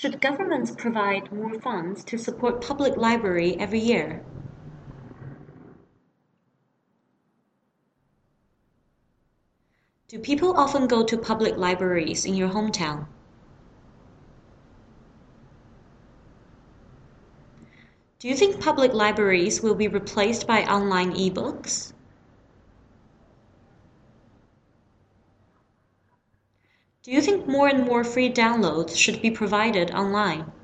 Should governments provide more funds to support public library every year? Do people often go to public libraries in your hometown? Do you think public libraries will be replaced by online ebooks? Do you think more and more free downloads should be provided online?